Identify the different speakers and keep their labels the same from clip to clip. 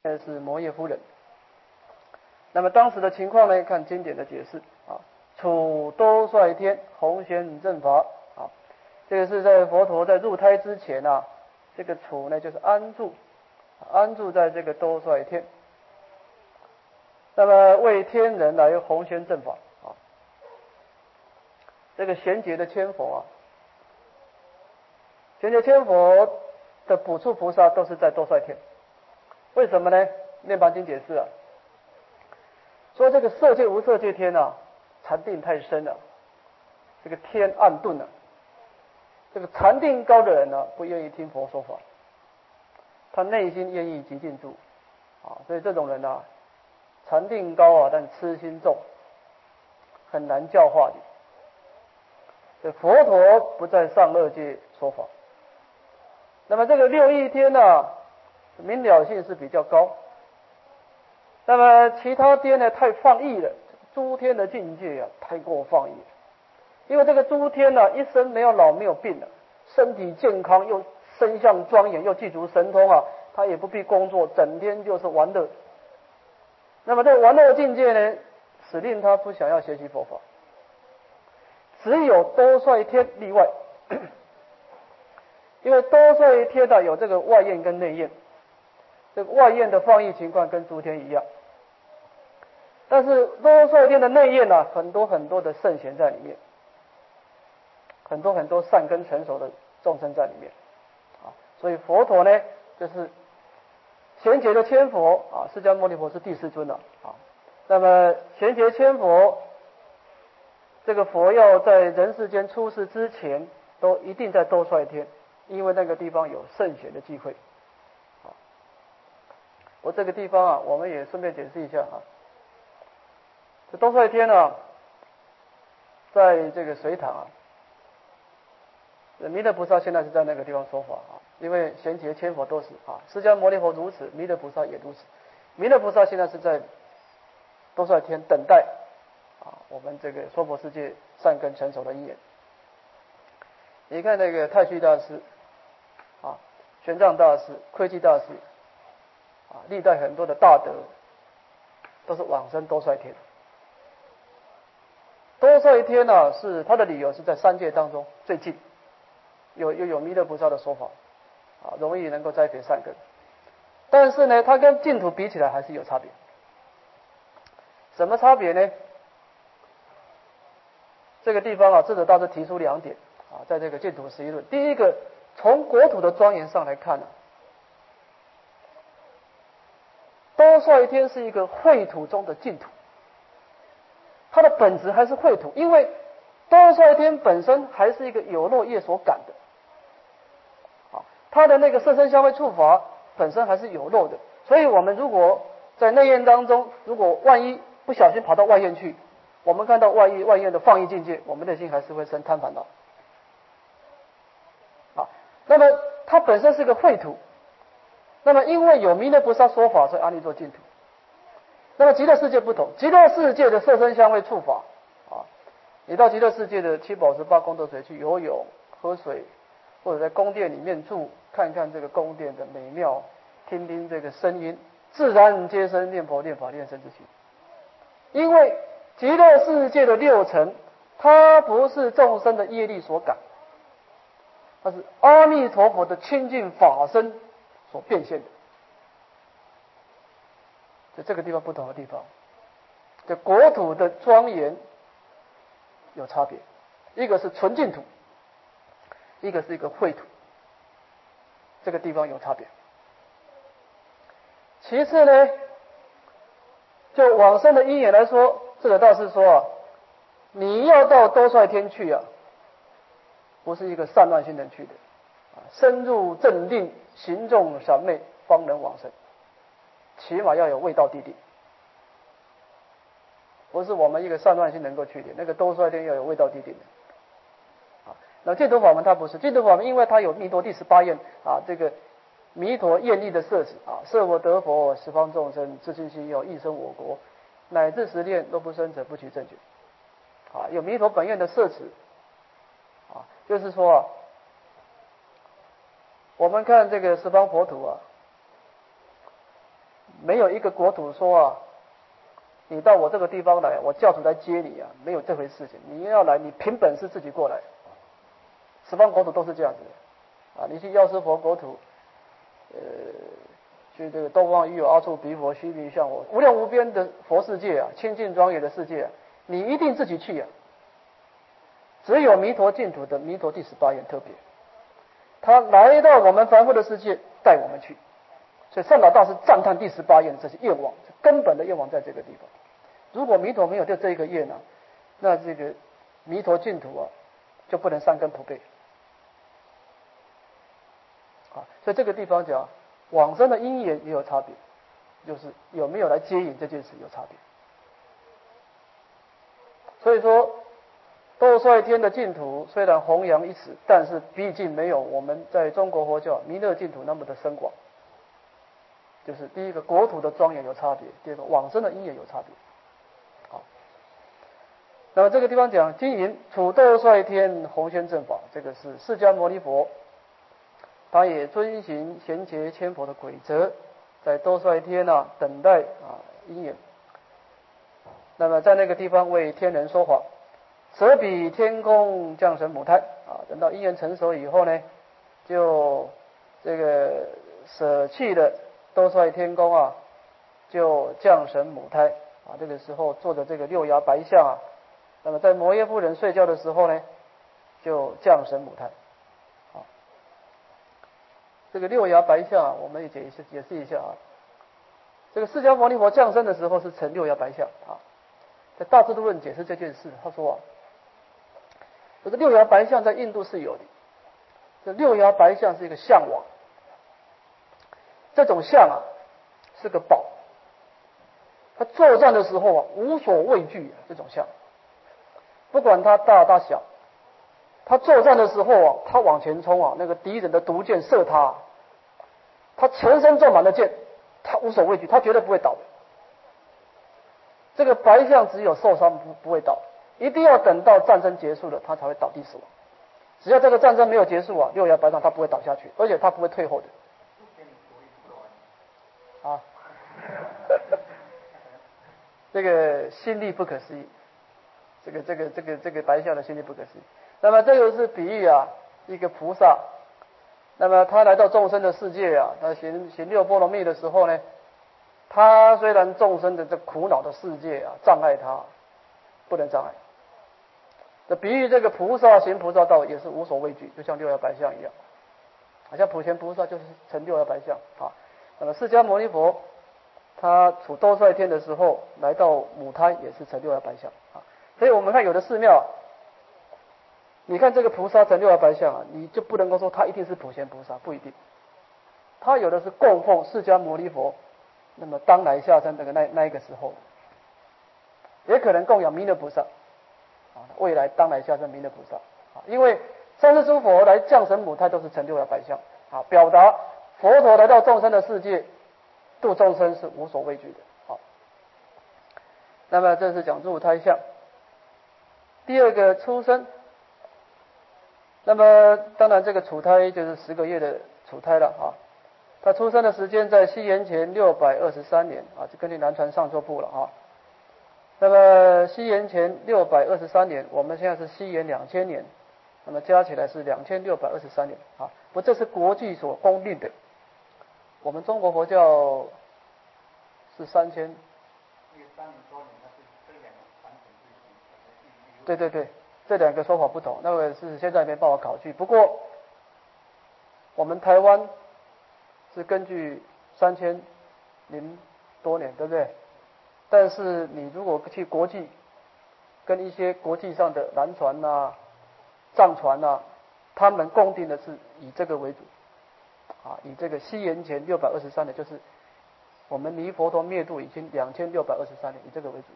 Speaker 1: 是摩耶夫人。那么当时的情况呢，看经典的解释啊，处兜率天，弘显正法啊，这个是在佛陀在入胎之前啊，这个处呢就是安住在这个兜率天，那么为天人来弘显正法啊。这个贤劫的千佛啊，贤劫千佛的补处菩萨都是在兜率天，为什么呢？涅槃经解释啊，说这个色界无色界天啊，禅定太深了，这个天暗顿了，这个禅定高的人呢，不愿意听佛说法，他内心愿意极静住啊，所以这种人啊，禅定高啊，但痴心重，很难教化你。所以佛陀不在上恶界说法。那么这个六义天呢，明了性是比较高。那么其他天呢，太放逸了，诸天的境界啊，太过放逸。因为这个诸天呢，一生没有老没有病的，身体健康又身相庄严又具足神通啊，他也不必工作，整天就是玩乐。那么这个玩乐的境界呢，使令他不想要学习佛法。只有兜率天例外，因为兜率天的有这个外焰跟内焰，这个外焰的放逸情况跟诸天一样，但是兜率天的内焰呢，很多很多的圣贤在里面，很多很多善根成熟的众生在里面啊，所以佛陀呢，就是贤劫的千佛啊，释迦牟尼佛是第四尊了啊。那么贤劫千佛，这个佛要在人世间出世之前，都一定在兜率天，因为那个地方有圣贤的机会。我这个地方啊，我们也顺便解释一下啊。这兜率天啊，在这个隋唐啊，弥勒菩萨现在是在那个地方说法啊，因为贤劫千佛都是啊，释迦牟尼佛如此，弥勒菩萨也如此。弥勒菩萨现在是在兜率天等待啊，我们这个娑婆世界善根成熟的因缘。你看那个太虚大师啊，玄奘大师、窥基大师啊，历代很多的大德都是往生兜率天。兜率天呢，是他的理由是在三界当中最近，有弥勒菩萨的说法啊，容易能够栽培善根。但是呢，它跟净土比起来还是有差别。什么差别呢？这个地方啊，智者大师提出两点啊，在这个净土实义论。第一个，从国土的庄严上来看呢，兜率天是一个秽土中的净土，它的本质还是秽土，因为兜率天本身还是一个有漏业所感的，啊，它的那个色身香味触法本身还是有漏的，所以我们如果在内焰当中，如果万一不小心跑到外焰去，我们看到外焰的放逸境界，我们内心还是会生贪烦恼。啊，那么它本身是个秽土，那么因为有弥勒菩萨说法，所以阿弥做净土。那么极乐世界不同，极乐世界的色身香味触法啊，你到极乐世界的七宝十八功德水去游泳、喝水，或者在宫殿里面住，看看这个宫殿的美妙，听听这个声音，自然皆生念佛、念法、念僧之心。因为极乐世界的六尘，它不是众生的业力所感，它是阿弥陀佛的清净法身所变现的。在这个地方不同的地方，这国土的庄严有差别，一个是纯净土，一个是一个秽土，这个地方有差别。其次呢，就往生的因缘来说，这个大师说啊，你要到兜率天去啊，不是一个散乱心能去的啊，深入正定，行众闪昧，方能往生。起码要有味道地定，不是我们一个散乱心能够去的，那个兜率天要有味道地定的。啊，那净土法门它不是，净土法门因为它有弥陀第18愿啊，这个弥陀愿力的摄持啊，摄我得佛，十方众生自信心有益生我国，乃至十念若不生者不取正觉。啊，有弥陀本愿的摄持啊，就是说啊，我们看这个十方佛土啊， 没有一个国土说啊，你到我这个地方来，我教主来接你啊，没有这回事情。你要来，你凭本事自己过来。十方国土都是这样子的啊，你去药师佛国土，去这个东方亦有阿处彼佛，须弥像我，无量无边的佛世界啊，清净庄严的世界啊，你一定自己去啊。只有弥陀净土的弥陀第18愿特别，他来到我们凡夫的世界，带我们去。所以上老大师赞叹第18愿这些愿望，根本的愿望在这个地方。如果弥陀没有这一个愿呢，那这个弥陀净土啊，就不能三根普被。啊，所以这个地方讲往生的因缘也有差别，就是有没有来接引这件事有差别。所以说，斗率天的净土虽然弘扬一时，但是毕竟没有我们在中国佛教弥勒净土那么的深广。就是第一个国土的庄严有差别，第二个往生的因缘有差别。好，那么这个地方讲经营处斗率天弘宣正法，这个是释迦牟尼佛。他也遵行贤劫千佛的规则，在斗率天啊等待啊因缘。那么在那个地方为天人说法，舍彼天宫降生母胎啊，等到因缘成熟以后呢，就这个舍弃了斗率天宫啊，就降生母胎啊。这个时候坐着这个六牙白象啊，那么在摩耶夫人睡觉的时候呢，就降生母胎。这个六牙白象啊，我们也解释一下啊。这个释迦牟尼佛降生的时候是乘六牙白象啊，在《大智度论》解释这件事，他说啊，这个六牙白象在印度是有的。这六牙白象是一个象王，这种象啊是个宝，他作战的时候啊无所畏惧啊，这种象，不管他大大小。他作战的时候啊，他往前冲啊，那个敌人的毒箭射他，他全身中满了箭，他无所畏惧，他绝对不会倒的。这个白象只有受伤不会倒，一定要等到战争结束了，他才会倒地死亡。只要这个战争没有结束啊，六牙白象他不会倒下去，而且他不会退后的。啊，这个心力不可思议，这个白象的心力不可思议。那么这个是比喻啊，一个菩萨，那么他来到众生的世界啊，他行六波罗蜜的时候呢，他虽然众生的这苦恼的世界啊障碍他，不能障碍。这比喻这个菩萨行菩萨道也是无所畏惧，就像六牙白象一样，好像普贤菩萨就是乘六牙白象啊。那么释迦牟尼佛他处斗率天的时候来到母胎也是乘六牙白象啊。所以我们看有的寺庙，你看这个菩萨乘六牙白象啊，你就不能够说他一定是普贤菩萨，不一定。他有的是供奉释迦牟尼佛，那么当来下生这个那一个时候，也可能供养弥勒菩萨啊，未来当来下生弥勒菩萨啊，因为三世诸佛来降生母胎都是乘六牙白象啊，表达佛陀来到众生的世界度众生是无所畏惧的。好，那么这是讲入胎相。第二个出生。那么当然这个处胎就是10个月的处胎了啊，他出生的时间在西元前623年啊，就根据南传上座部了啊。那么西元前623年，我们现在是西元2000年，那么加起来是2623年啊。不，这是国际所公定的，我们中国佛教是3000。对对对。这两个说法不同，那个是现在没办法考据。不过我们台湾是根据3000多年，对不对？但是你如果去国际，跟一些国际上的南传啊、藏传啊，他们共定的是以这个为主啊，以这个西元前623年，就是我们离佛陀灭度已经2623年，以这个为主。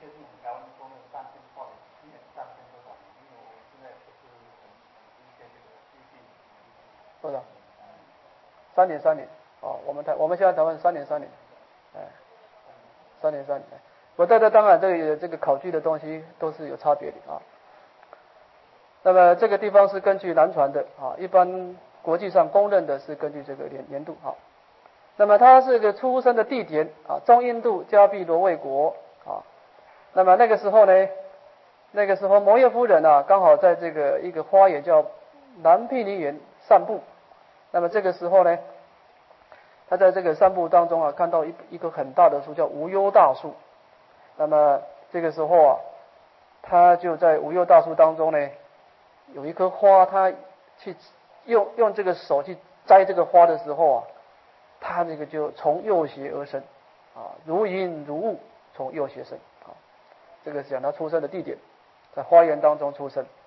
Speaker 1: 多少？3年哦，我们现在台湾3年，哎，3年。我在这当然这个考据的东西都是有差别的啊。那么这个地方是根据南传的啊，一般国际上公认的是根据这个年度啊。 那么他是个出生的地点啊，中印度迦毗罗卫国啊。那么那个时候呢，摩耶夫人啊，刚好在这个一个花园叫南毗尼园散步。那么这个时候呢，他在这个散步当中啊，看到一棵很大的树，叫无忧大树。那么这个时候啊，他就在无忧大树当中呢，有一棵花，他去用这个手去摘这个花的时候啊，他这个就从右胁而生啊，如云如雾从右胁生啊。这个是讲他出生的地点，在花园当中出生。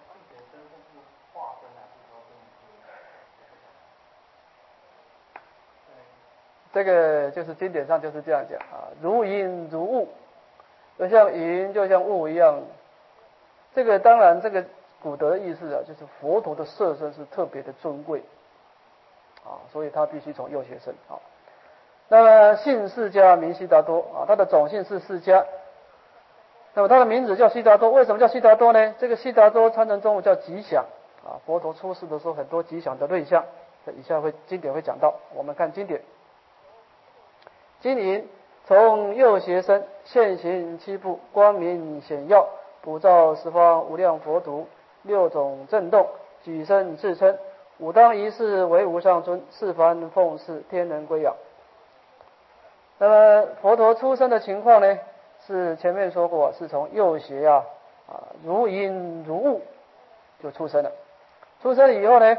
Speaker 1: 这个就是经典上就是这样讲啊，如云如雾，就像云就像雾一样。这个当然这个古德的意思啊，就是佛陀的色身是特别的尊贵啊，所以他必须从右胁生啊。那么姓释迦名悉达多啊，他的种姓是释迦。那么他的名字叫悉达多，为什么叫悉达多呢？这个悉达多参禅中叫吉祥啊，佛陀出世的时候很多吉祥的瑞相，以下经典会讲到。我们看经典。经云：从右胁生，现行七步，光明显耀，普照十方无量佛土，六种震动，举身自称，吾当一世为无上尊，世凡奉事，天人归仰。那么佛陀出生的情况呢，是前面说过，是从右胁如云如雾就出生了。出生了以后呢，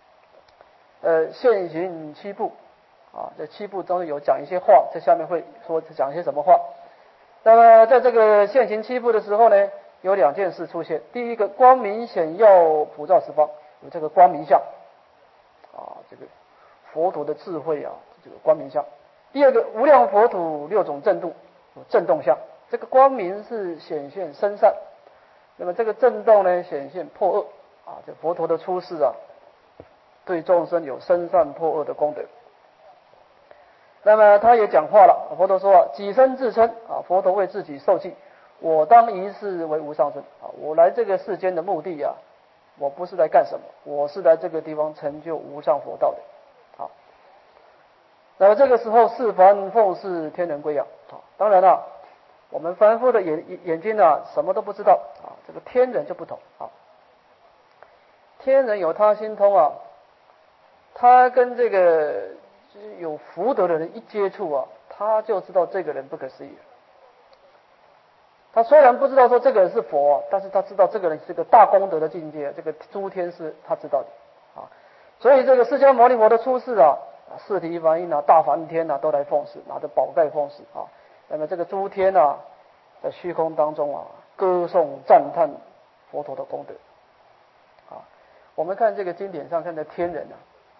Speaker 1: 现行七步啊，这七步中有讲一些话，在下面会说讲一些什么话。那么在这个现行七步的时候呢，有两件事出现。第一个，光明显耀，普照十方，有这个光明相啊，这个佛陀的智慧啊，这个光明相。第二个，无量佛土六种震动，有震动相。这个光明是显现生善，那么这个震动呢，显现破恶啊。这佛陀的出世啊，对众生有生善破恶的功德。那么他也讲话了，佛陀说己身自称啊，佛陀为自己受记，我当一世为无上尊啊，我来这个世间的目的啊，我不是来干什么，我是来这个地方成就无上佛道的。好，那么这个时候世凡奉事，天人归仰啊。当然了，我们凡夫的眼睛啊，什么都不知道啊，这个天人就不同啊。天人有他心通啊，他跟这个有福德的人一接触啊，他就知道这个人不可思议。他虽然不知道说这个人是佛，但是他知道这个人是个大功德的境界，这个诸天是他知道的啊。所以这个释迦牟尼佛的出世啊，四体梵音啊，大梵天啊都来奉事，拿着宝盖奉事啊。那么这个诸天啊，在虚空当中啊，歌颂赞叹佛陀的功德啊。我们看这个经典上看的天人啊，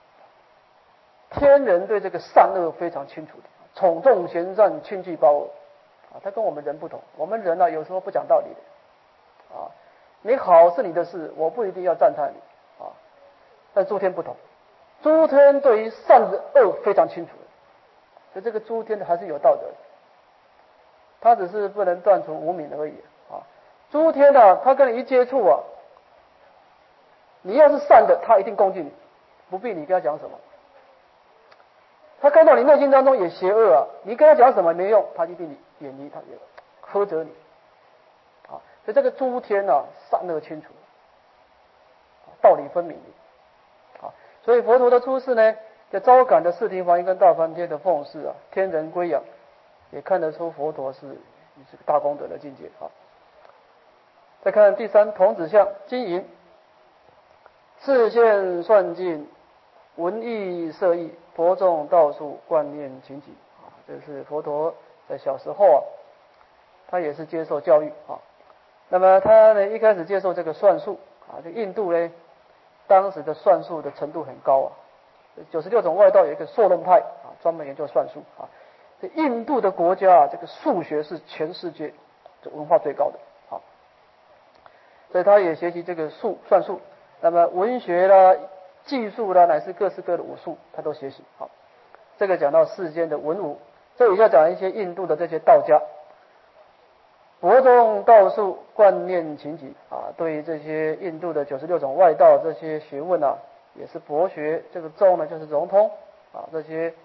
Speaker 1: 天人对这个善恶非常清楚的，宠重贤善，轻惧暴恶啊。他跟我们人不同，我们人啊有时候不讲道理的啊。你好是你的事，我不一定要赞叹你啊。但诸天不同，诸天对于善恶非常清楚的，所以这个诸天还是有道德的，他只是不能断除无明而已啊。诸天啊，他跟你一接触啊，你要是善的，他一定恭敬你，不必你跟他讲什么。他看到你内心当中也邪恶啊，你跟他讲什么没用，他一定远离，他也苛责你啊。所以这个诸天啊，善恶清楚，道理分明的啊。所以佛陀的出世呢，就招感的四体梵音跟大梵天的奉事啊，天人归仰，也看得出佛陀是这个大功德的境界啊。再看第三童子像，金银视线算尽，闻意色意，博众道术，观念情己啊。这是佛陀在小时候啊，他也是接受教育啊。那么他呢，一开始接受这个算术啊，这印度呢，当时的算术的程度很高啊。96种外道有一个硕论派啊，专门研究算术啊。这印度的国家啊，这个数学是全世界这文化最高的啊，所以他也学习这个算术。那么文学啦、技术啦，乃至各式各的武术，他都学习。好，这个讲到世间的文武。这以下讲一些印度的这些道家，博众道术，观念情己啊。对于这些印度的96种外道这些学问啊，也是博学。这个众呢，就是融通啊，这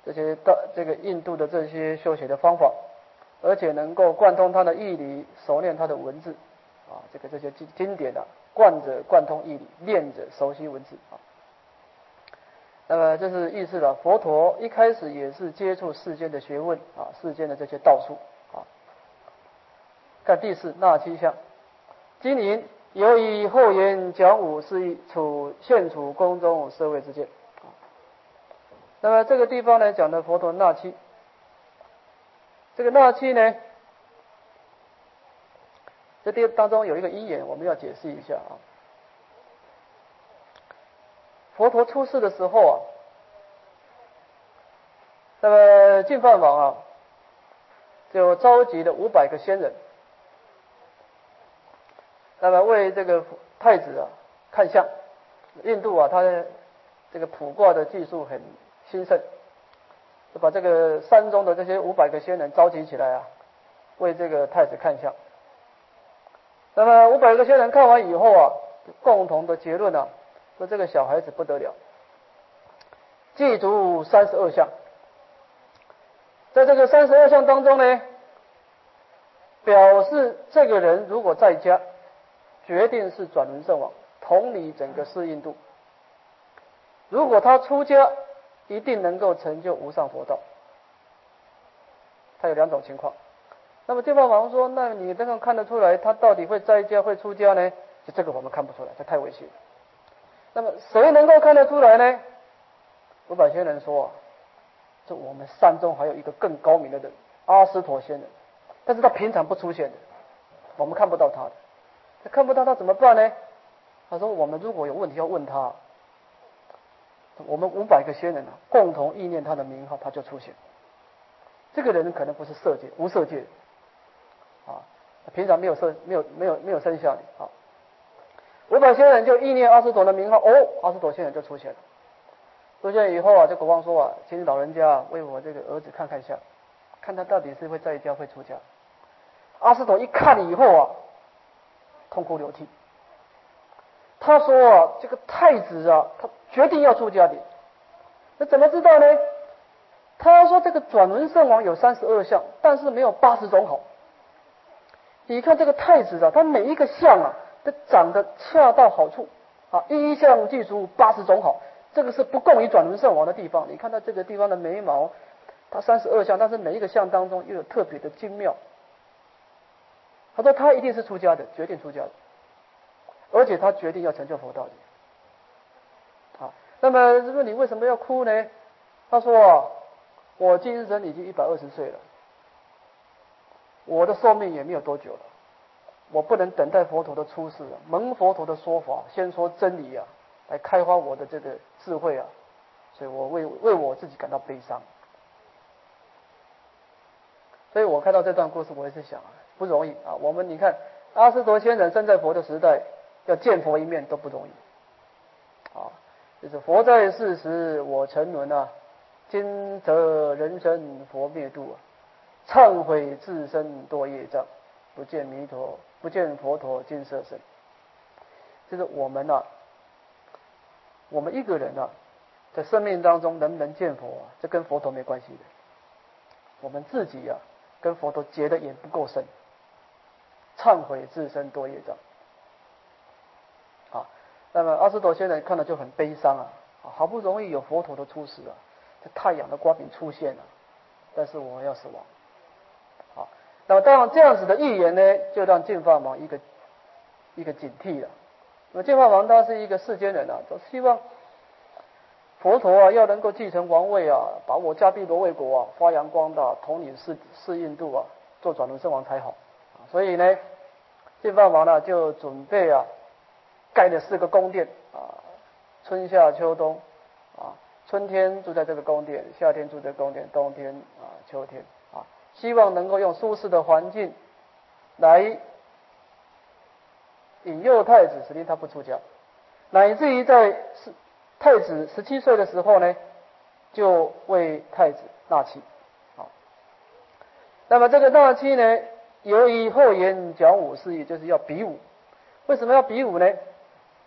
Speaker 1: 这个印度的这些修学的方法，而且能够贯通他的义理，熟练他的文字啊，这些经典啊，贯者贯通义理，练者熟悉文字啊。那么这是意思了，佛陀一开始也是接触世间的学问啊，世间的这些道术啊。看第四那七项，今引由以后言讲武是以现处宫中社会之见。那么这个地方呢，讲的佛陀那七，这个那七呢，这当中有一个因缘，我们要解释一下啊。佛陀出世的时候啊，那么净饭王啊，就召集了500个仙人，那么为这个太子啊看相。印度啊，他的这个卜卦的技术很兴盛，就把这个山中的这些500个仙人召集起来啊，为这个太子看相。那么500个仙人看完以后啊，共同的结论啊，说这个小孩子不得了，记足32项。在这个32项当中呢，表示这个人如果在家，决定是转轮圣王，统理整个四印度。如果他出家，一定能够成就无上佛道。他有2种情况。那么净饭王说，那你能够看得出来他到底会在家会出家呢？就这个我们看不出来，这太危险了。那么谁能够看得出来呢？500仙人说，这我们山中还有一个更高明的人，阿斯陀仙人，但是他平常不出现的，我们看不到他的。他看不到他怎么办呢？他说，我们如果有问题要问他，我们500个仙人啊，共同意念他的名号，他就出现。这个人可能不是色界，无色界啊，平常没有生下你啊。500仙人就意念阿斯陀的名号，阿斯陀仙人就出现了。出现以后啊，这国王说啊，请老人家为我这个儿子看看相，看他到底是会在家会出家。阿斯陀一看以后啊，痛哭流涕。他说啊，这个太子啊，他决定要出家的。那怎么知道呢？他说这个转轮圣王有32项，但是没有80种好。你看这个太子啊，他每一个相啊，都长得恰到好处啊，一项记足80种好。这个是不共于转轮圣王的地方。你看他这个地方的眉毛，他32项，但是每一个相当中又有特别的精妙。他说他一定是出家的，决定出家的，而且他决定要成就佛道的。啊，那么说你为什么要哭呢？他说啊，我今生已经120岁了，我的寿命也没有多久了，我不能等待佛陀的出世啊，蒙佛陀的说法，先说真理啊，来开发我的这个智慧啊，所以我为我自己感到悲伤。所以我看到这段故事，我也是想啊，不容易啊。我们你看，阿斯陀仙人生在佛的时代，要见佛一面都不容易啊。就是佛在世时，我沉沦啊，今则人生佛灭度啊，忏悔自身多业障，不见佛陀今色身。就是我们啊，我们一个人啊，在生命当中能不能见佛啊，这跟佛陀没关系的。我们自己啊，跟佛陀结的也不够深，忏悔自身多业障。啊，那么阿斯陀仙人看了就很悲伤啊，好不容易有佛陀的出世啊，这太阳的光明出现了，但是我要死亡。好，那么当然这样子的预言呢，就让净饭王一个警惕了。那么净饭王他是一个世间人啊，都希望佛陀啊要能够继承王位啊，把我迦毗罗卫国啊发扬光大，统领四印度啊，做转轮圣王才好。所以呢，净饭王呢就准备啊盖了4个宫殿啊，春夏秋冬啊，春天住在这个宫殿，夏天住在宫殿，冬天啊秋天啊，希望能够用舒适的环境来引诱太子，使令他不出家，乃至于在太子17岁的时候呢，就为太子纳妻。那么这个纳妻呢，由于后言讲武事业，就是要比武。为什么要比武呢？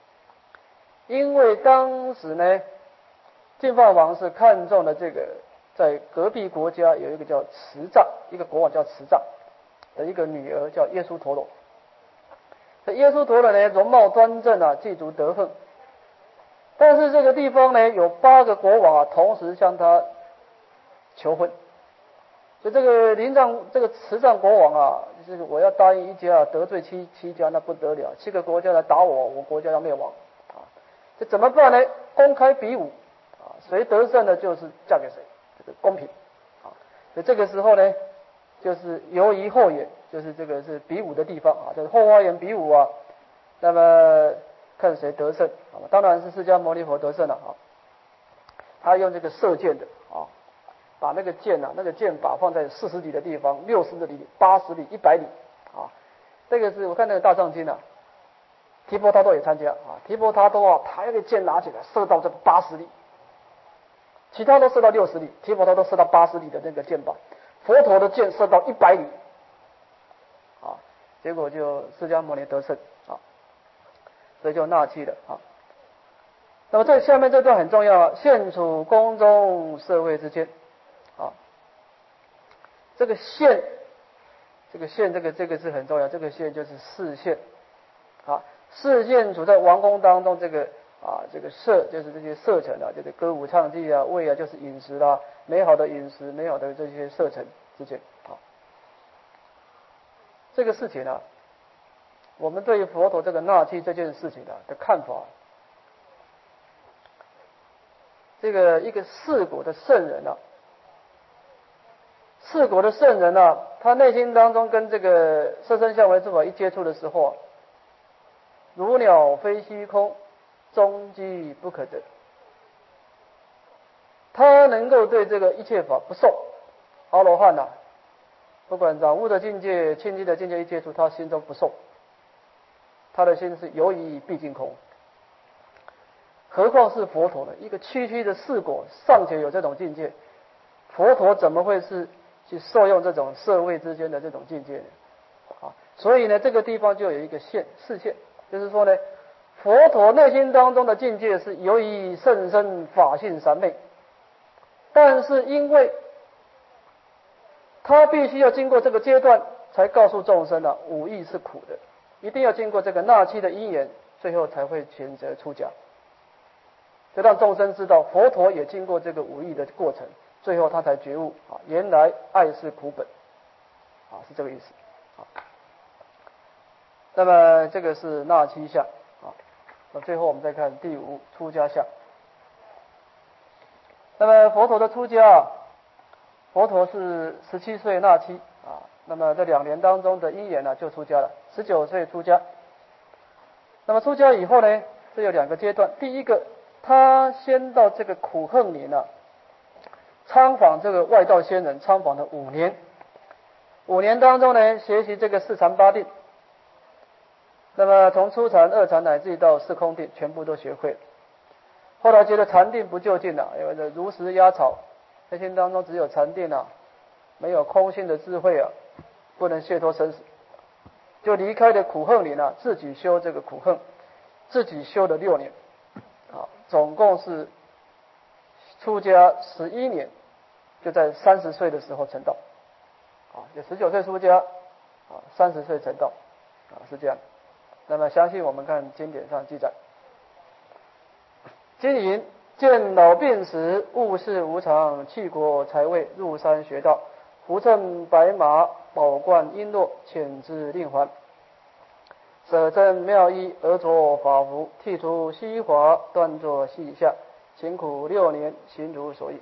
Speaker 1: 因为当时呢，净饭王是看中了这个在隔壁国家有一个叫慈藏，一个国王叫慈藏的一个女儿叫耶输陀罗。这耶输陀罗呢，容貌端正啊，具足德行。但是这个地方呢，有8个国王啊，同时向他求婚。所以这个这个慈藏国王啊，就是我要答应一家，得罪七家，那不得了，7个国家来打我，我国家要灭亡啊！这怎么办呢？公开比武啊，谁得胜的就是嫁给谁，这个公平啊。所以这个时候呢，就是游移后园，就是这个是比武的地方啊，就是后花园比武啊。那么看谁得胜啊？当然是释迦牟尼佛得胜了啊。他用这个射箭的啊，把那个箭啊，那个箭靶放在40里的地方，60里、80里、100里啊。这个是我看那个大藏经啊，提婆达多也参加啊。提婆达多啊，他那个箭拿起来射到这80里，其他都射到60里，提婆达多射到80里的那个箭靶。佛陀的箭射到100里啊，结果就释迦牟尼得胜啊，所以就纳气了啊。那么这下面这段很重要，现处宫中舍卫之间啊，这个现，这个是很重要，这个现就是示现啊，示现处在王宫当中，这个啊，这个舍就是这些舍尘啊，这个歌舞唱伎啊，卫啊就是饮食啦，美好的饮食，美好的这些舍尘之间啊，这个事情啊，我们对于佛陀这个纳气这件事情的看法。这个一个四果的圣人啊，四果的圣人啊，他内心当中跟这个色身相为诸法一接触的时候啊，如鸟飞虚空，终极不可得。他能够对这个一切法不受。阿罗汉啊，不管染污的境界、清净的境界一接触，他心中不受，他的心是游移毕竟空。何况是佛陀呢？一个区区的四果尚且有这种境界，佛陀怎么会是去受用这种舍卫之间的这种境界呢？啊，所以呢，这个地方就有一个示现，就是说呢，佛陀内心当中的境界是由于甚深法性三昧，但是因为他必须要经过这个阶段，才告诉众生啊，五欲是苦的，一定要经过这个纳气的因缘，最后才会选择出家。就让众生知道，佛陀也经过这个五欲的过程，最后他才觉悟啊，原来爱是苦本，啊，是这个意思啊。那么这个是纳气相啊。那最后我们再看第5出家相。那么佛陀的出家，佛陀是17岁纳气啊。那么这2年当中的因缘呢，就出家了，19岁出家。那么出家以后呢，这有2个阶段，第一个。他先到这个苦恨林啊，参访这个外道仙人，参访了5年。5年当中呢，学习这个4禅8定，那么从初禅、2禅乃至到4空定，全部都学会了。后来觉得禅定不就近了，因为这如实压草，内心当中只有禅定啊，没有空性的智慧啊，不能解脱生死，就离开了苦恨林啊，自己修这个苦恨，自己修了6年。啊，总共是出家11年，就在30岁的时候成道，啊，就19岁出家，啊，30岁成道，啊，是这样。那么相信我们看经典上记载，经云：见老病死，物是无常，去国财位，入山学道，扶乘白马，宝冠璎珞，遣之令还。舍真妙义而着法服，剃除虚华，断作细下，勤苦6年，行如所欲。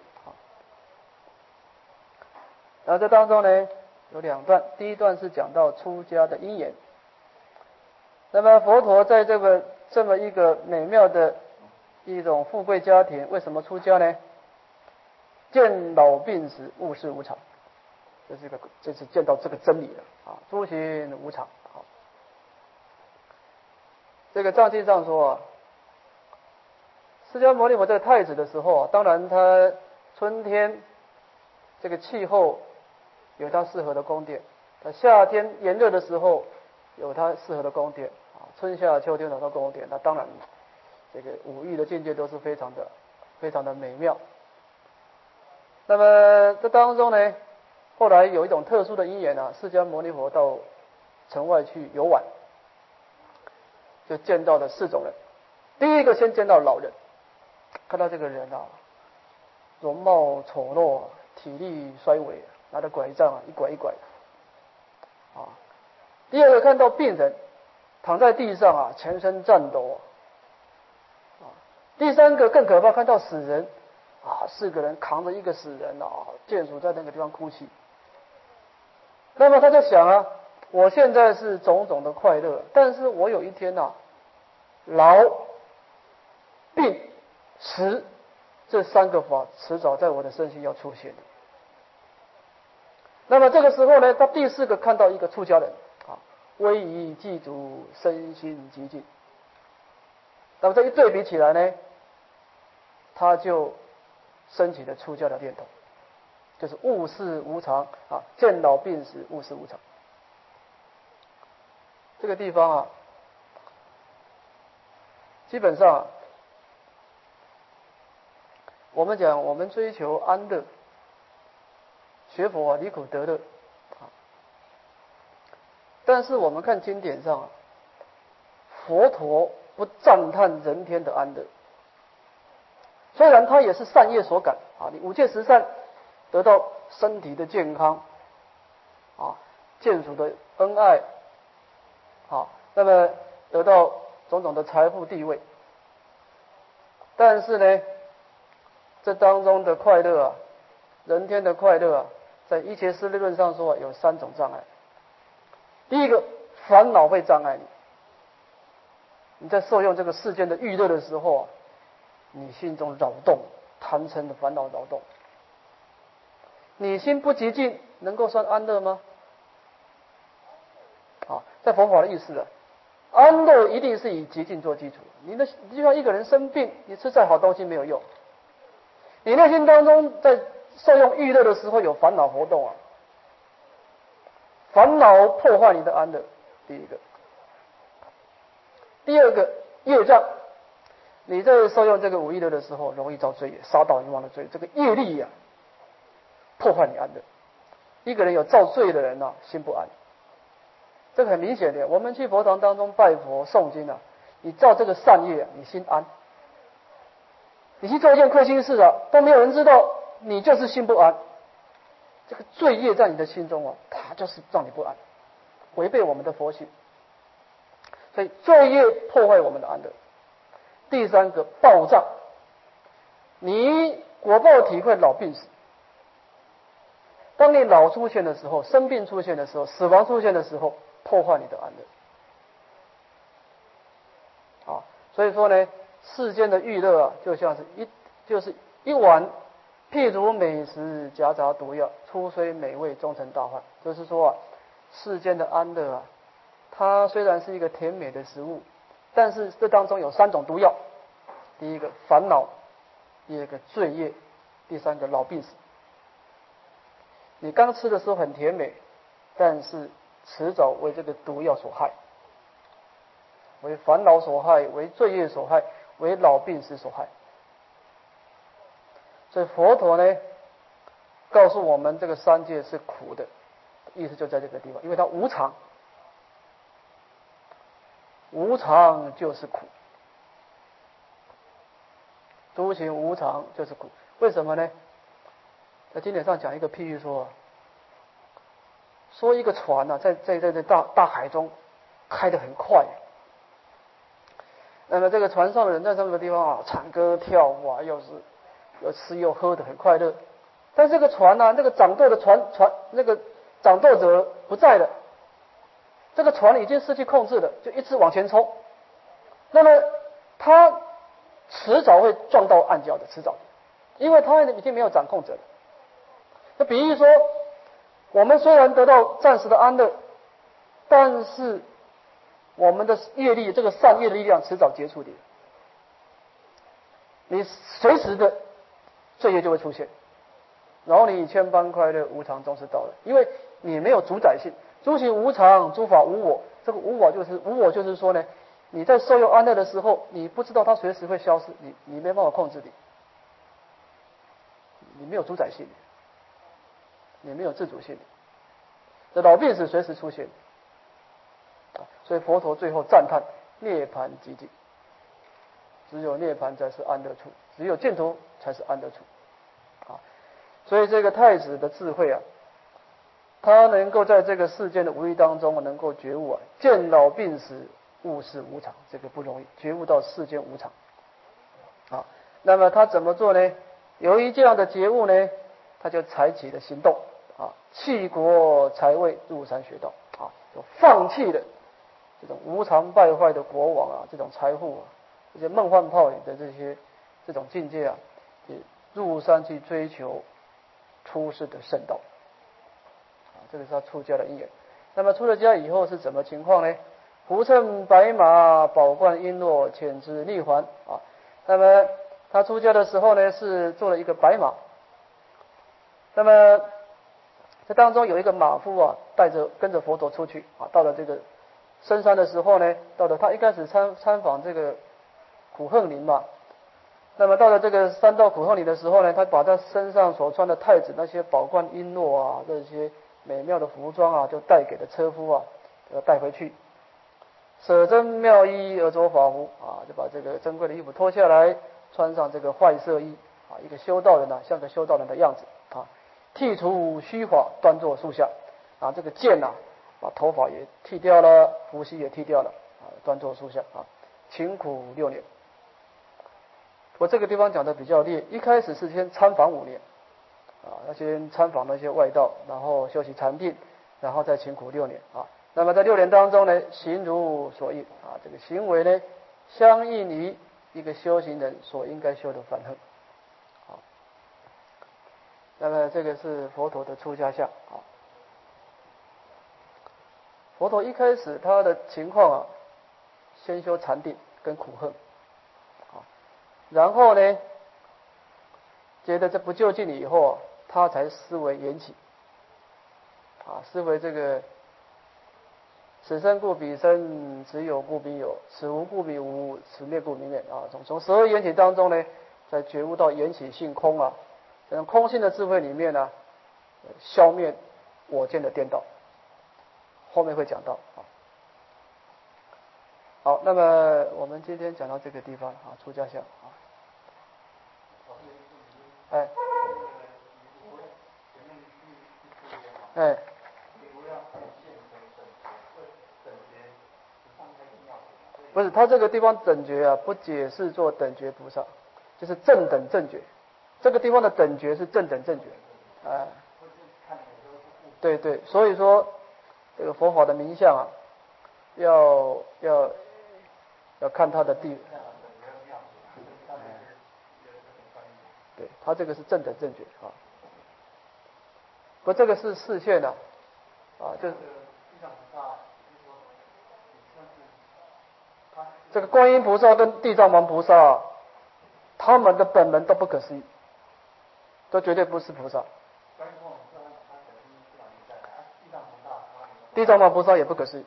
Speaker 1: 然后这当中呢有2段，第一段是讲到出家的因缘。那么佛陀在这么一个美妙的一种富贵家庭，为什么出家呢？见老病死，物是无常，这是见到这个真理了啊，诸行无常。这个藏经上说啊，释迦牟尼佛这个太子的时候啊，当然他春天这个气候有他适合的宫殿，他夏天炎热的时候有他适合的宫殿啊，春夏秋天有他的宫殿，那当然这个5欲的境界都是非常的美妙。 那么这当中呢，后来有一种特殊的因缘啊，释迦牟尼佛到城外去游玩，就见到了4种人。第一个先见到老人，看到这个人啊，容貌丑陋，体力衰微，拿着拐杖啊，一拐一拐的。第二个看到病人躺在地上啊，全身颤抖啊。第三个更可怕，看到死人啊，4个人扛着一个死人啊，眷属在那个地方哭泣。那么他就想啊，我现在是种种的快乐，但是我有一天啊，老、病、死这3个法迟早在我的身心要出现的。那么这个时候呢，他第4个看到一个出家人啊，威仪具足，身心极静。那么这一对比起来呢，他就升起了出家的念头，就是物事无常啊，见老病死，物事无常。这个地方啊，基本上我们讲，我们追求安乐，学佛啊，离苦得乐啊。但是我们看经典上啊，佛陀不赞叹人天的安乐。虽然他也是善业所感啊，你5戒10善得到身体的健康啊，眷属的恩爱啊，那么得到种种的财富地位，但是呢，这当中的快乐啊，人天的快乐啊，在一切师利论上说有3种障碍。第一个，烦恼会障碍你。你在受用这个世间的欲乐的时候啊，你心中扰动，贪嗔的烦恼扰动，你心不极静，能够算安乐吗？在佛法的意思啊，安乐一定是以极静做基础。你就像一个人生病，你吃再好东西没有用，你内心当中在受用欲乐的时候有烦恼活动啊，烦恼破坏你的安乐，第一个。第二个，业障，你在受用这个五欲乐的时候，容易造罪业，杀盗淫妄的罪，这个业力啊，破坏你安乐。一个人有造罪的人啊，心不安。这个很明显的，我们去佛堂当中拜佛诵经啊，你造这个善业啊，你心安。你去做一件亏心事啊，都没有人知道，你就是心不安。这个罪业在你的心中啊，它就是让你不安，违背我们的佛性。所以罪业破坏我们的安乐。第三个，报障，你果报体会老病死。当你老出现的时候，生病出现的时候，死亡出现的时候，破坏你的安乐。所以说呢，世间的欲乐啊，就像是一碗，譬如美食夹杂毒药，初虽美味，终成大患。就是说啊，世间的安乐啊，它虽然是一个甜美的食物，但是这当中有3种毒药：第一个烦恼，第二个罪业，第三个老病死。你刚吃的时候很甜美，但是迟早为这个毒药所害，为烦恼所害，为罪业所害，为老病死所害。所以佛陀呢，告诉我们这个3界是苦的，意思就在这个地方，因为它无常，无常就是苦，诸行无常就是苦。为什么呢？在经典上讲一个譬喻说一个船啊，在大海中开得很快，那么这个船上的人在这个地方啊，唱歌跳舞啊，又吃又喝的很快乐。但这个船啊，那个掌舵的那个掌舵者不在了，这个船已经失去控制了，就一直往前冲。那么他迟早会撞到岸角的，迟早，因为他已经没有掌控者了。那比喻说，我们虽然得到暂时的安乐，但是我们的业力，这个善业的力量迟早结束的，你随时的罪业就会出现，然后你以千般快乐无常终是到了，因为你没有主宰性。诸行无常，诸法无我。这个无我就是说呢，你在受用安乐的时候，你不知道它随时会消失，你没办法控制你没有主宰性，你没有自主性，这老病死随时出现。所以佛陀最后赞叹涅槃寂静，只有涅槃才是安乐处，只有净土才是安乐处。所以这个太子的智慧啊，他能够在这个世间的无意当中能够觉悟啊，见老病死，物是无常，这个不容易，觉悟到世间无常。那么他怎么做呢？由于这样的觉悟呢，他就采取了行动弃国财位入山学道就放弃了这种无常败坏的国王这种财富这些梦幻泡影的这种境界也入山去追求出世的圣道这个是他出家的因缘。那么出了家以后是怎么情况呢？胡乘白马，宝冠璎珞，遣之逆还那么他出家的时候呢，是做了一个白马。那么这当中有一个马夫跟着佛陀出去到了这个深山的时候呢，到了他一开始参访这个苦恨林嘛。那么到了这个山道苦恨林的时候呢，他把他身上所穿的太子那些宝冠璎珞这些美妙的服装就带给了车夫带回去。舍珍妙衣而着法服就把这个珍贵的衣服脱下来，穿上这个坏色衣一个修道人像个修道人的样子剃除须发，端坐树下这个剑把头发也剃掉了，胡须也剃掉了端坐树下勤苦6年。我这个地方讲的比较烈，一开始是先参访5年要先参访那些外道，然后修习禅定，然后再勤苦6年那么在6年当中呢，行如所应这个行为呢，相应于一个修行人所应该修的反恨那么这个是佛陀的出家相佛陀一开始他的情况先修禅定跟苦恨然后呢觉得这不就近以后他才思维缘起思维这个此生故彼生，此有故彼有，此无故彼无，此灭故彼灭从12缘起当中呢，再觉悟到缘起性空这种空性的智慧里面消灭我见的颠倒，后面会讲到好，那么我们今天讲到这个地方出家相不是，他这个地方等觉不解释做等觉菩萨，就是正等正觉。这个地方的等觉是正等正觉，对对，所以说这个佛法的名相要看他的地，对，他这个是正等正觉不，这个是视线就是这个观音菩萨跟地藏王菩萨，他们的本门都不可思议，都绝对不是菩萨。地藏王菩萨也不可思议，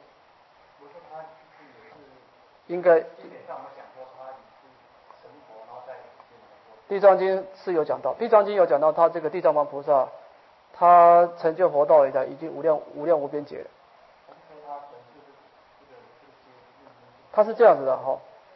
Speaker 1: 应该。地藏经是有讲到，地藏经有讲到他这个地藏王菩萨，他成就佛道以来已经无量无边劫了。他是这样子的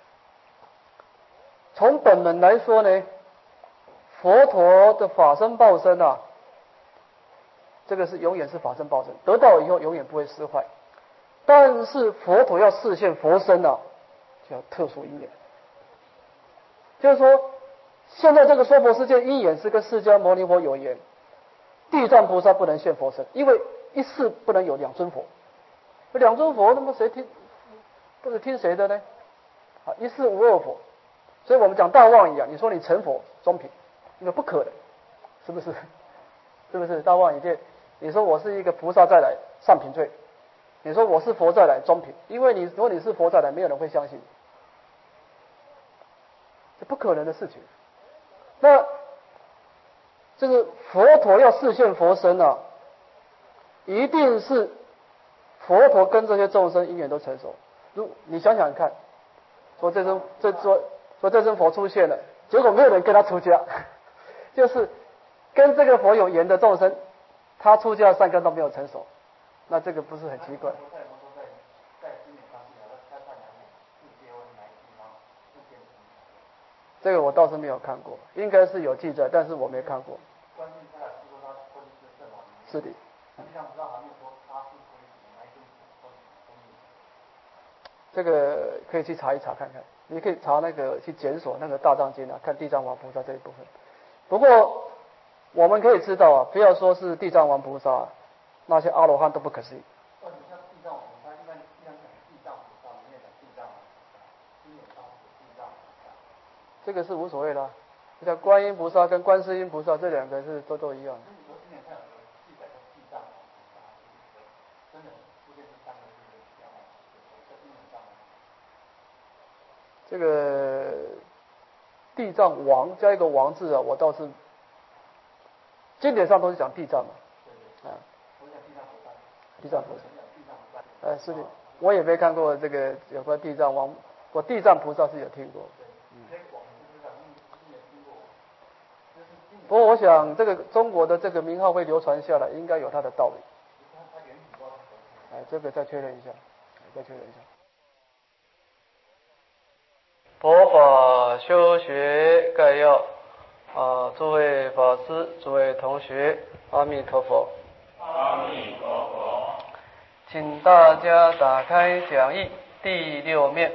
Speaker 1: 从本门来说呢，佛陀的法身报身这个是永远是法身报身，得到以后永远不会失坏。但是佛陀要示现佛身就要特殊因缘，就是说现在这个娑婆世界因缘是跟释迦牟尼佛有缘，地藏菩萨不能现佛身，因为一世不能有2尊佛，2尊佛那么谁听，不是听谁的呢？一世无二佛，所以我们讲大妄语你说你成佛中品，因为不可能，是不是？是不是大妄语界？你说我是一个菩萨再来上品罪，你说我是佛再来中品，因为如果你是佛再来，没有人会相信，这不可能的事情。那这个佛陀要示现佛身一定是佛陀跟这些众生因缘都成熟。你想想看，说这尊佛出现了，结果没有人跟他出家，就是跟这个佛有缘的众生，他出家善根都没有成熟，那这个不是很奇怪？这个我倒是没有看过，应该是有记载，但是我没看过。是的。这个可以去查一查看看，你可以查那个去检索那个大藏经啊，看地藏王菩萨这一部分。不过我们可以知道啊，不要说是地藏王菩萨，那些阿罗汉都不可思议。这个是无所谓的，像观音菩萨跟观世音菩萨这两个是都一样的。这个地藏王加一个王字啊，我倒是经典上都是讲地藏嘛，地藏菩萨，是的，我也没看过这个有关地藏王，我地藏菩萨是有听过。不过我想这个中国的这个名号会流传下来，应该有它的道理。这个再确认一下，佛法修学概要诸位法师、诸位同学，阿弥陀佛。
Speaker 2: 阿弥陀佛。
Speaker 1: 请大家打开讲义第6面。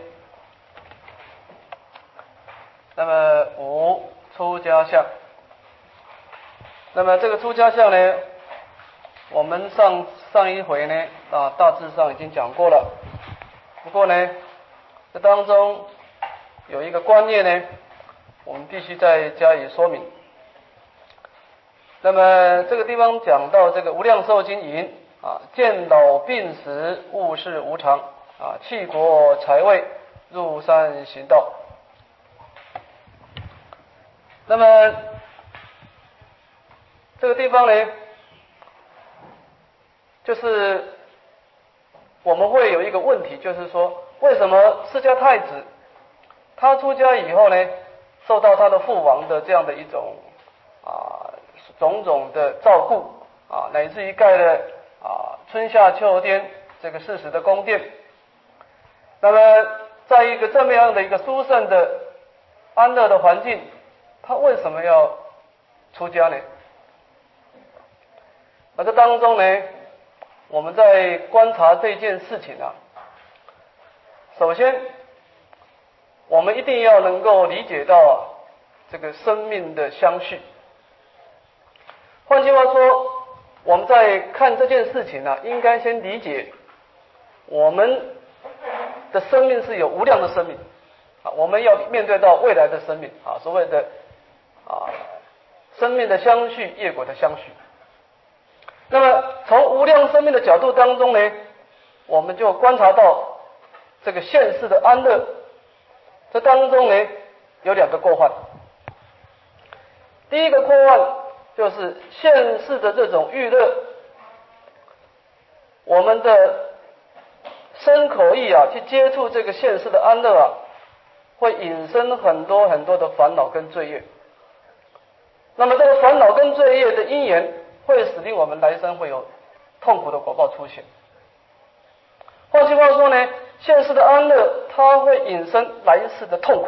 Speaker 1: 那么5出家相。那么这个出家相呢，我们上一回呢大致上已经讲过了。不过呢，这当中有一个观念呢，我们必须再加以说明。那么这个地方讲到这个无量寿经云见老病死，物是无常弃国财位，入山行道。那么这个地方呢，就是我们会有一个问题，就是说为什么释迦太子他出家以后呢，受到他的父王的这样的一种种种的照顾乃至于盖了春夏秋天这个40的宫殿。那么在一个这么样的一个殊胜的安乐的环境，他为什么要出家呢？这当中呢，我们在观察这件事情首先我们一定要能够理解到这个生命的相续。换句话说，我们在看这件事情应该先理解我们的生命是有无量的生命我们要面对到未来的生命所谓的生命的相续，业果的相续。那么从无量生命的角度当中呢，我们就观察到这个现世的安乐，这当中呢有2个过患。第一个过患就是现世的这种欲乐，我们的身口意去接触这个现世的安乐会引生很多很多的烦恼跟罪业。那么这个烦恼跟罪业的因缘，会使令我们来生会有痛苦的果报出现。换句话说呢，现世的安乐它会引生来世的痛苦，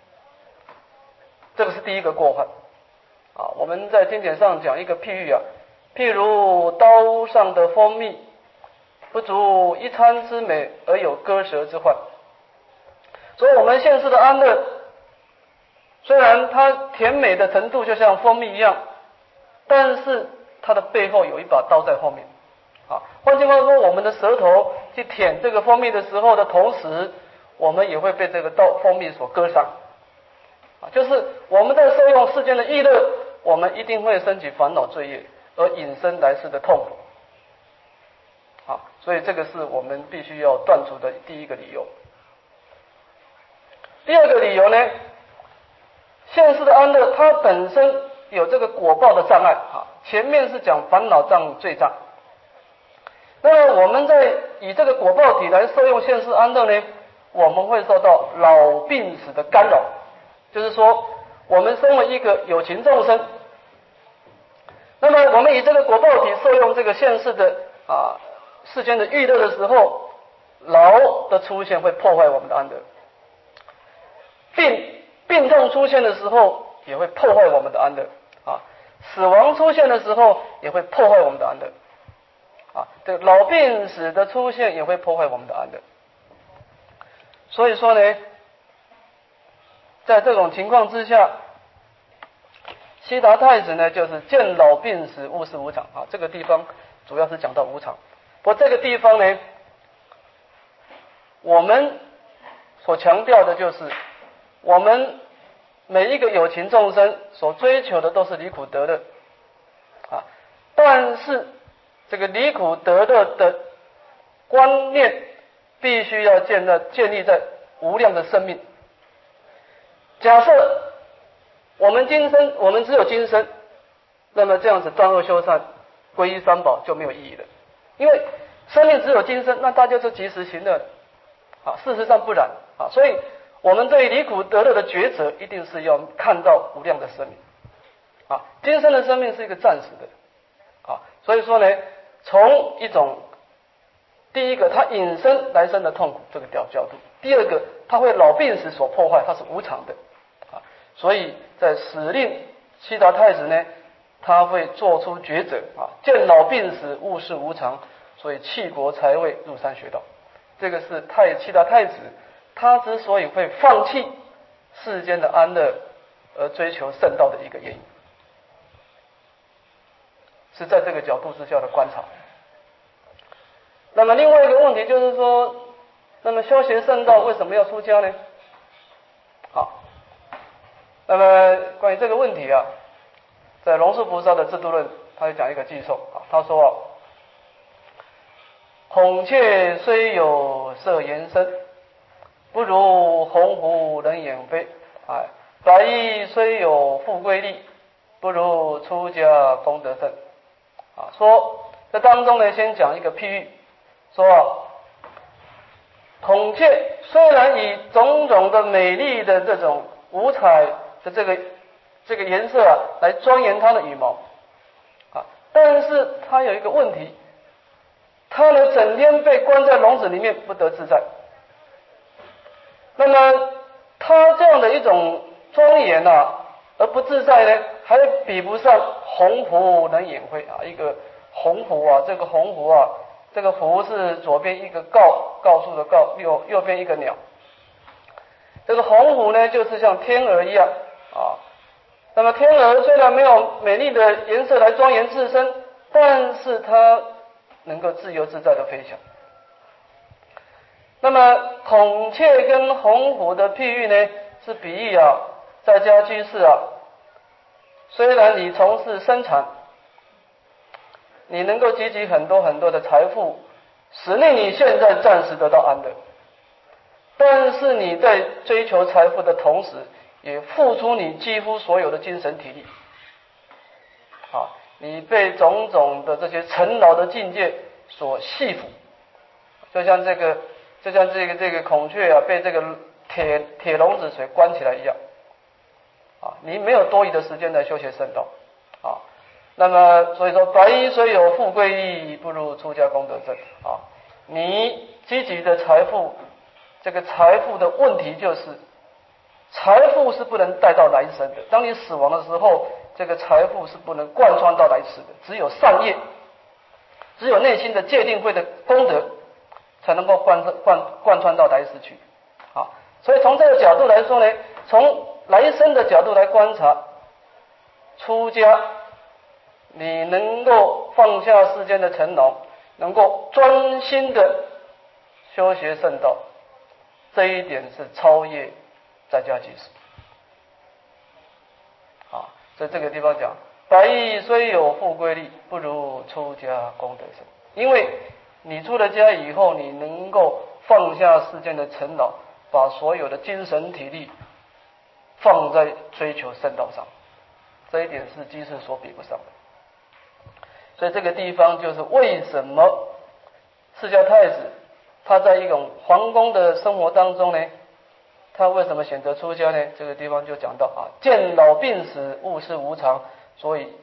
Speaker 1: 这个是第一个过患我们在经典上讲一个譬喻譬如刀上的蜂蜜，不足一餐之美，而有割舌之患。所以我们现世的安乐，虽然它甜美的程度就像蜂蜜一样，但是它的背后有一把刀在后面换句话说，我们的舌头去舔这个蜂蜜的时候的同时，我们也会被这个蜂蜜所割伤就是我们在受用世间的意乐，我们一定会升起烦恼罪业，而引生来世的痛苦所以这个是我们必须要断除的第一个理由。第二个理由呢，现世的安乐它本身有这个果报的障碍前面是讲烦恼障、罪障。那么我们在以这个果报体来受用现世安乐呢，我们会受到老病死的干扰。就是说，我们身为一个有情众生， 那么我们以这个果报体受用这个现世的世间的欲乐的时候，劳的出现会破坏我们的安乐，病痛出现的时候也会破坏我们的安乐死亡出现的时候也会破坏我们的安乐这个老病死的出现也会破坏我们的安乐。所以说呢，在这种情况之下，悉达太子呢就是见老病死物是无常这个地方主要是讲到无常。不过这个地方呢，我们所强调的就是我们每一个有情众生所追求的都是离苦得乐但是这个离苦得乐的观念必须要建立在无量的生命。假设我们只有今生，那么这样子断恶修善皈依三宝就没有意义了，因为生命只有今生，那大家就及时行乐事实上不然所以我们对离苦得乐的抉择一定是要看到无量的生命今生的生命是一个暂时的所以说呢，从一种第一个它引申来生的痛苦这个角度，第二个它会老病死所破坏，它是无常的所以在使令悉达太子呢，他会做出抉择见老病死物是无常，所以弃国财位入山学道。这个是悉达太子他之所以会放弃世间的安乐而追求圣道的一个原因，是在这个角度之下的观察。那么另外一个问题就是说，那么修学圣道为什么要出家呢？那么关于这个问题在龙树菩萨的制度论他就讲一个寄颂他说孔雀虽有色颜身，不如鸿鹄能远飞白衣虽有富贵力，不如出家功德胜说这当中呢，先讲一个譬喻，说孔雀虽然以种种的美丽的这种五彩的这个颜色来庄严它的羽毛但是它有一个问题，它呢整天被关在笼子里面不得自在。那么它这样的一种庄严而不自在呢，还比不上鸿鹄能远飞一个鸿鹄这个鸿鹄这个鹄是左边一个告诉的告，右边一个鸟。这个鸿鹄呢就是像天鹅一样那么天鹅虽然没有美丽的颜色来庄严自身，但是它能够自由自在的飞翔。那么孔雀跟鸿鹄的譬喻呢，是比喻在家居士虽然你从事生产，你能够积集很多很多的财富，使令你现在暂时得到安乐，但是你在追求财富的同时，也付出你几乎所有的精神体力你被种种的这些尘劳的境界所系缚，就像这个孔雀被这个铁笼子水关起来一样你没有多余的时间来修学圣道那么所以说白衣虽有富贵力，不如出家功德胜你积极的财富，这个财富的问题就是财富是不能带到来生的，当你死亡的时候，这个财富是不能贯穿到来世的，只有善业，只有内心的戒定慧的功德才能够贯穿到来世去所以从这个角度来说呢，从来生的角度来观察，出家你能够放下世间的尘劳，能够专心的修学圣道，这一点是超越在家居士在这个地方讲白衣虽有富贵力，不如出家功德胜。因为你出了家以后，你能够放下世间的尘劳，把所有的精神体力放在追求圣道上，这一点是居士所比不上的。所以这个地方就是为什么释迦太子他在一种皇宫的生活当中呢，他为什么选择出家呢？这个地方就讲到见老病死物是无常，所以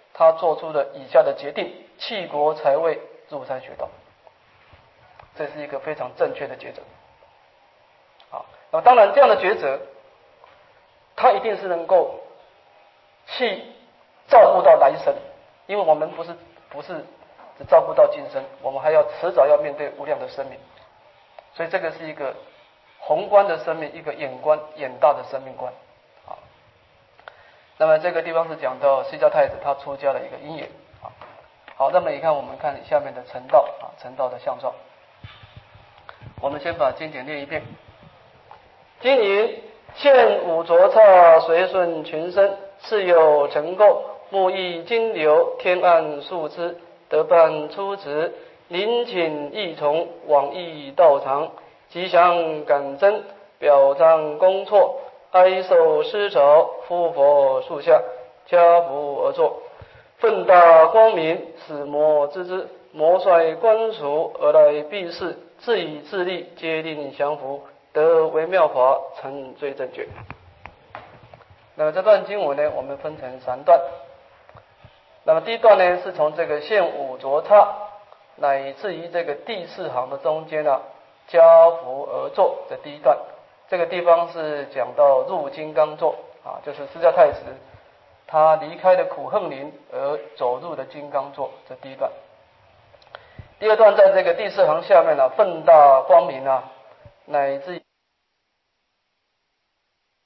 Speaker 1: 他做出了以下的决定：弃国才位，入山学道。这是一个非常正确的抉择。好，那么当然这样的抉择，他一定是能够去照顾到来生，因为我们不是只照顾到今生，我们还要迟早要面对无量的生命，所以这个是一个宏观的生命，一个眼大的生命观。好，那么这个地方是讲到释迦太子他出家的一个因缘。好，那么你看我们看下面的成道成道的相状。我们先把经典念一遍。经云：现五浊刹，随顺群生，次有成垢，木易金流，天暗数之，得伴出直，临请异从，往诣道场，吉祥感真，表彰功错，哀受施朝，敷佛树下，家福而坐，奋大光明，使魔知之，魔率官属而来避世，自以自利，皆令降服，得微妙法，成最正觉。那么这段经文呢，我们分成3段。那么第一段呢，是从这个现五浊刹，乃至于这个第4行的中间家福而坐的第一段。这个地方是讲到入金刚座就是释迦太子他离开了苦恨林而走入了金刚座，这第一段。第二段在这个第4行下面奋大光明乃至